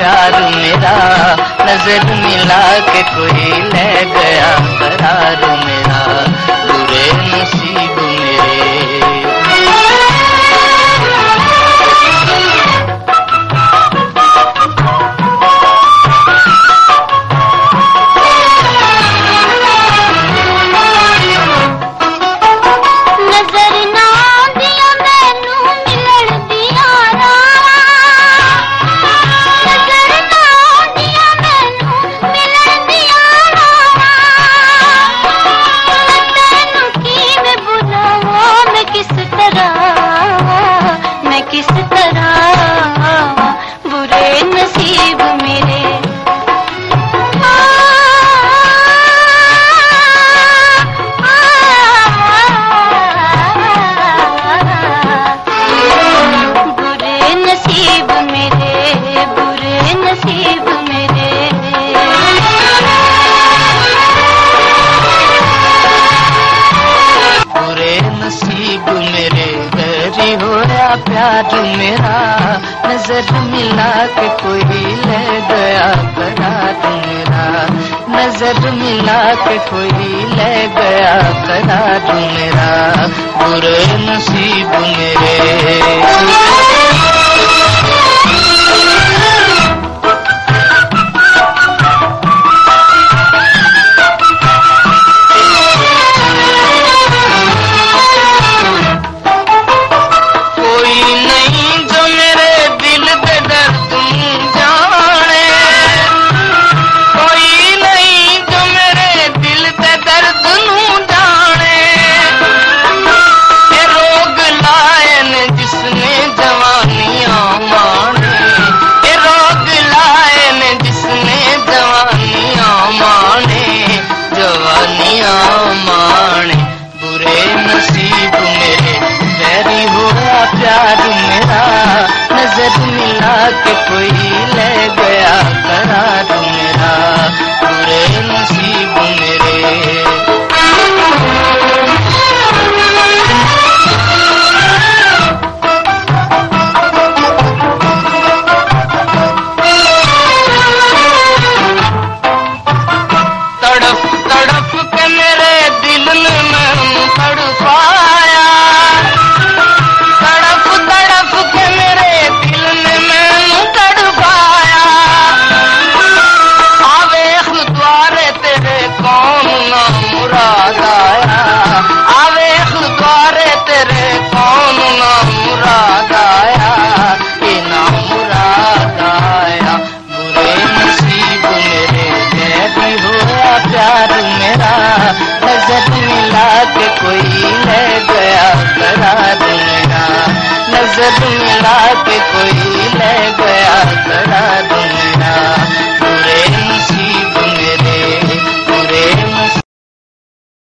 प्यार मेरा, नजर मिला के कोई ले गया करार मेरा, बुरे नसीब मेरे। प्यार मेरा, नजर मिला के कोई ले गया करार मेरा, नजर मिला के कोई ले गया करार मेरा, बुरे नसीब मेरे। प्यार मेरा, नजर मिला के कोई ले गया करार मेरा, बुरे नसीब मेरे। तड़प तड़प के मेरे दिल ने मैं तड़पाया, नजर मिला के कोई ले गया करार मेरा, नजर मिला के कोई ले गया